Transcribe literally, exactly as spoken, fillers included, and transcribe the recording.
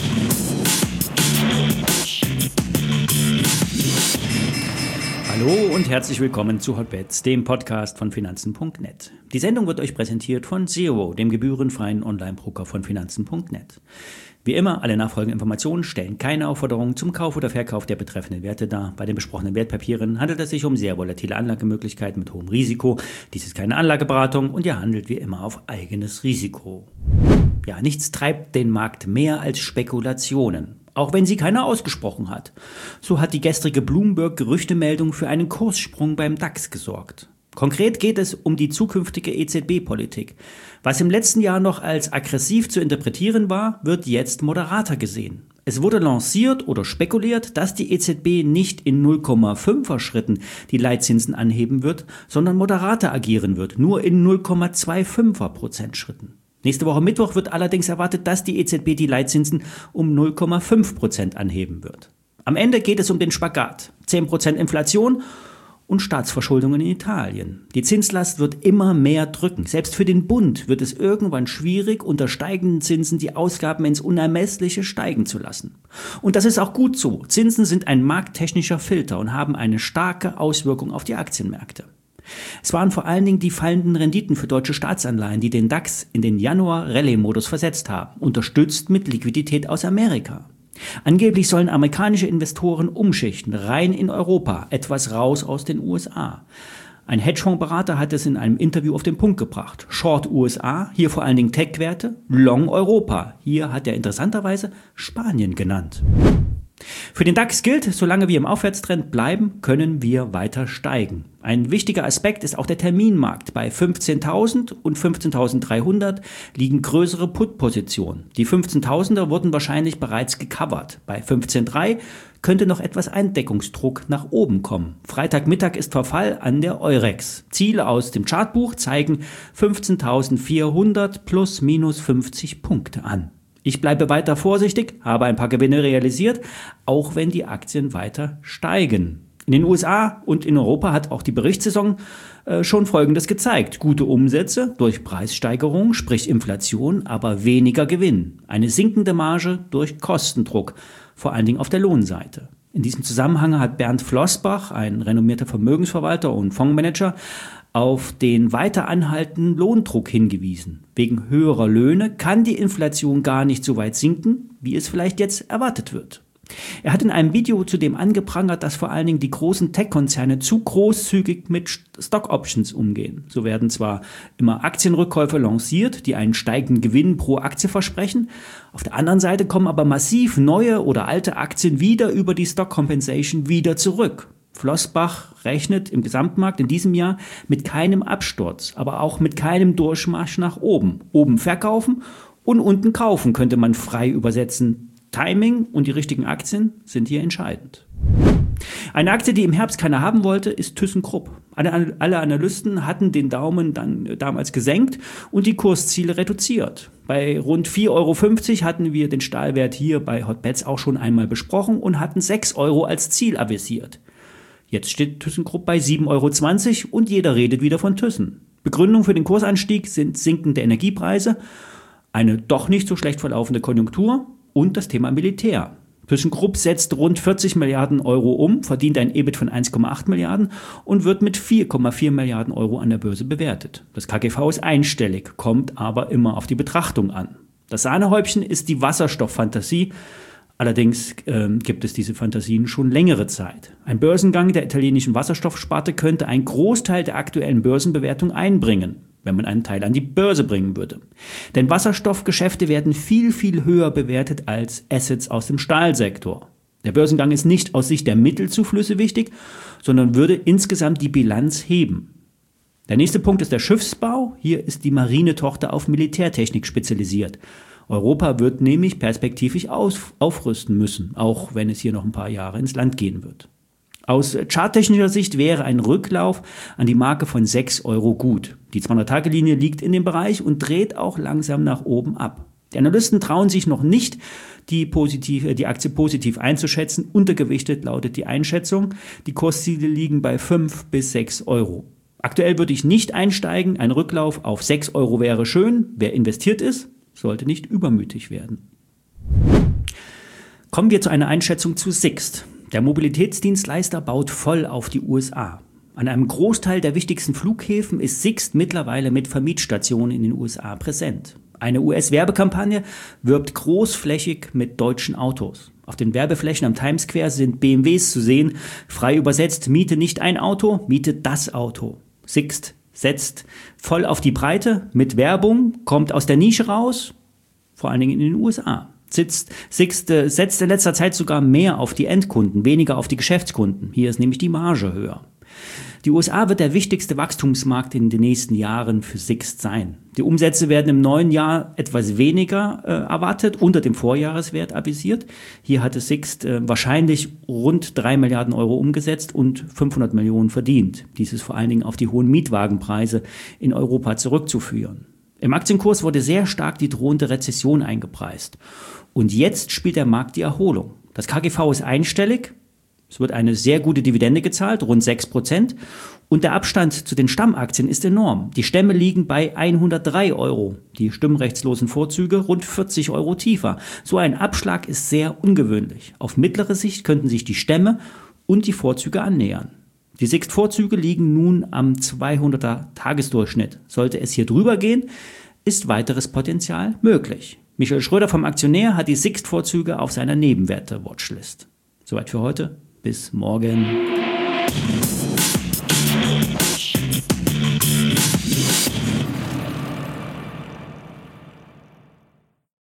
Hallo und herzlich willkommen zu Hotbets, dem Podcast von Finanzen punkt net. Die Sendung wird euch präsentiert von Zero, dem gebührenfreien Online-Broker von Finanzen punkt net. Wie immer, alle nachfolgenden Informationen stellen keine Aufforderung zum Kauf oder Verkauf der betreffenden Werte dar. Bei den besprochenen Wertpapieren handelt es sich um sehr volatile Anlagemöglichkeiten mit hohem Risiko. Dies ist keine Anlageberatung und ihr handelt wie immer auf eigenes Risiko. Ja, nichts treibt den Markt mehr als Spekulationen. Auch wenn sie keiner ausgesprochen hat. So hat die gestrige Bloomberg-Gerüchtemeldung für einen Kurssprung beim DAX gesorgt. Konkret geht es um die zukünftige E Z B-Politik. Was im letzten Jahr noch als aggressiv zu interpretieren war, wird jetzt moderater gesehen. Es wurde lanciert oder spekuliert, dass die E Z B nicht in null Komma fünfer Schritten die Leitzinsen anheben wird, sondern moderater agieren wird, nur in null Komma fünfundzwanziger Prozent Schritten. Nächste Woche Mittwoch wird allerdings erwartet, dass die E Z B die Leitzinsen um null Komma fünf Prozent anheben wird. Am Ende geht es um den Spagat. zehn Prozent Inflation und Staatsverschuldung in Italien. Die Zinslast wird immer mehr drücken. Selbst für den Bund wird es irgendwann schwierig, unter steigenden Zinsen die Ausgaben ins Unermessliche steigen zu lassen. Und das ist auch gut so. Zinsen sind ein markttechnischer Filter und haben eine starke Auswirkung auf die Aktienmärkte. Es waren vor allen Dingen die fallenden Renditen für deutsche Staatsanleihen, die den DAX in den Januar-Rallye-Modus versetzt haben, unterstützt mit Liquidität aus Amerika. Angeblich sollen amerikanische Investoren umschichten, rein in Europa, etwas raus aus den U S A. Ein Hedgefondsberater hat es in einem Interview auf den Punkt gebracht. Short U S A, hier vor allen Dingen Tech-Werte, Long Europa. Hier hat er interessanterweise Spanien genannt. Für den DAX gilt, solange wir im Aufwärtstrend bleiben, können wir weiter steigen. Ein wichtiger Aspekt ist auch der Terminmarkt. Bei fünfzehntausend und fünfzehntausenddreihundert liegen größere Put-Positionen. Die fünfzehntausender wurden wahrscheinlich bereits gecovert. Bei fünfzehn Komma drei könnte noch etwas Eindeckungsdruck nach oben kommen. Freitagmittag ist Verfall an der Eurex. Ziele aus dem Chartbuch zeigen fünfzehntausendvierhundert plus minus fünfzig Punkte an. Ich bleibe weiter vorsichtig, habe ein paar Gewinne realisiert, auch wenn die Aktien weiter steigen. In den U S A und in Europa hat auch die Berichtssaison äh, schon Folgendes gezeigt. Gute Umsätze durch Preissteigerung, sprich Inflation, aber weniger Gewinn. Eine sinkende Marge durch Kostendruck, vor allen Dingen auf der Lohnseite. In diesem Zusammenhang hat Bernd Flossbach, ein renommierter Vermögensverwalter und Fondsmanager, auf den weiter anhaltenden Lohndruck hingewiesen. Wegen höherer Löhne kann die Inflation gar nicht so weit sinken, wie es vielleicht jetzt erwartet wird. Er hat in einem Video zudem angeprangert, dass vor allen Dingen die großen Tech-Konzerne zu großzügig mit Stock-Options umgehen. So werden zwar immer Aktienrückkäufe lanciert, die einen steigenden Gewinn pro Aktie versprechen. Auf der anderen Seite kommen aber massiv neue oder alte Aktien wieder über die Stock-Compensation wieder zurück. Flossbach rechnet im Gesamtmarkt in diesem Jahr mit keinem Absturz, aber auch mit keinem Durchmarsch nach oben. Oben verkaufen und unten kaufen könnte man frei übersetzen. Timing und die richtigen Aktien sind hier entscheidend. Eine Aktie, die im Herbst keiner haben wollte, ist ThyssenKrupp. Alle, alle Analysten hatten den Daumen dann damals gesenkt und die Kursziele reduziert. Bei rund vier Euro fünfzig hatten wir den Stahlwert hier bei Hotbets auch schon einmal besprochen und hatten sechs Euro als Ziel avisiert. Jetzt steht ThyssenKrupp bei sieben Euro zwanzig und jeder redet wieder von Thyssen. Begründung für den Kursanstieg sind sinkende Energiepreise, eine doch nicht so schlecht verlaufende Konjunktur und das Thema Militär. ThyssenKrupp setzt rund vierzig Milliarden Euro um, verdient ein E B I T von eins Komma acht Milliarden und wird mit vier Komma vier Milliarden Euro an der Börse bewertet. Das K G V ist einstellig, kommt aber immer auf die Betrachtung an. Das Sahnehäubchen ist die Wasserstofffantasie. Allerdings äh, gibt es diese Fantasien schon längere Zeit. Ein Börsengang der italienischen Wasserstoffsparte könnte einen Großteil der aktuellen Börsenbewertung einbringen, wenn man einen Teil an die Börse bringen würde. Denn Wasserstoffgeschäfte werden viel, viel höher bewertet als Assets aus dem Stahlsektor. Der Börsengang ist nicht aus Sicht der Mittelzuflüsse wichtig, sondern würde insgesamt die Bilanz heben. Der nächste Punkt ist der Schiffsbau. Hier ist die Marinetochter auf Militärtechnik spezialisiert. Europa wird nämlich perspektivisch auf, aufrüsten müssen, auch wenn es hier noch ein paar Jahre ins Land gehen wird. Aus charttechnischer Sicht wäre ein Rücklauf an die Marke von sechs Euro gut. Die zweihundert-Tage-Linie liegt in dem Bereich und dreht auch langsam nach oben ab. Die Analysten trauen sich noch nicht, die, positiv, die Aktie positiv einzuschätzen. Untergewichtet lautet die Einschätzung. Die Kursziele liegen bei fünf bis sechs Euro. Aktuell würde ich nicht einsteigen. Ein Rücklauf auf sechs Euro wäre schön. Wer investiert ist, sollte nicht übermütig werden. Kommen wir zu einer Einschätzung zu Sixt. Der Mobilitätsdienstleister baut voll auf die U S A. An einem Großteil der wichtigsten Flughäfen ist Sixt mittlerweile mit Vermietstationen in den U S A präsent. Eine U S-Werbekampagne wirbt großflächig mit deutschen Autos. Auf den Werbeflächen am Times Square sind B M Ws zu sehen. Frei übersetzt, miete nicht ein Auto, miete das Auto. Sixt setzt voll auf die Breite mit Werbung, kommt aus der Nische raus, vor allen Dingen in den U S A. Sitzt, Sixt äh, setzt in letzter Zeit sogar mehr auf die Endkunden, weniger auf die Geschäftskunden. Hier ist nämlich die Marge höher. Die U S A wird der wichtigste Wachstumsmarkt in den nächsten Jahren für Sixt sein. Die Umsätze werden im neuen Jahr etwas weniger äh, erwartet, unter dem Vorjahreswert avisiert. Hier hatte Sixt äh, wahrscheinlich rund drei Milliarden Euro umgesetzt und fünfhundert Millionen verdient. Dies ist vor allen Dingen auf die hohen Mietwagenpreise in Europa zurückzuführen. Im Aktienkurs wurde sehr stark die drohende Rezession eingepreist. Und jetzt spielt der Markt die Erholung. Das K G V ist einstellig. Es wird eine sehr gute Dividende gezahlt, rund sechs Prozent. Und der Abstand zu den Stammaktien ist enorm. Die Stämme liegen bei hundertdrei Euro. Die stimmrechtslosen Vorzüge rund vierzig Euro tiefer. So ein Abschlag ist sehr ungewöhnlich. Auf mittlere Sicht könnten sich die Stämme und die Vorzüge annähern. Die Sixt-Vorzüge liegen nun am zweihunderter Tagesdurchschnitt. Sollte es hier drüber gehen, ist weiteres Potenzial möglich. Michael Schröder vom Aktionär hat die Sixt-Vorzüge auf seiner Nebenwerte-Watchlist. Soweit für heute. Bis morgen.